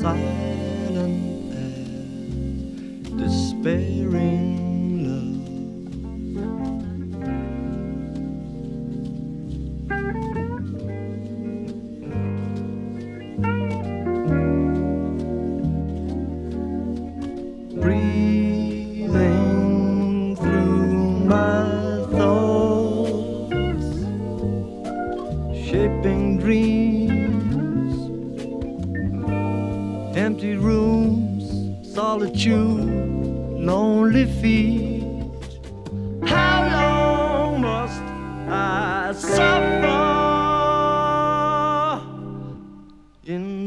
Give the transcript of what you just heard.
silent as despairing love. Breathing through my thoughts, shaping dreams, empty rooms, solitude, lonely feet. How long must I suffer?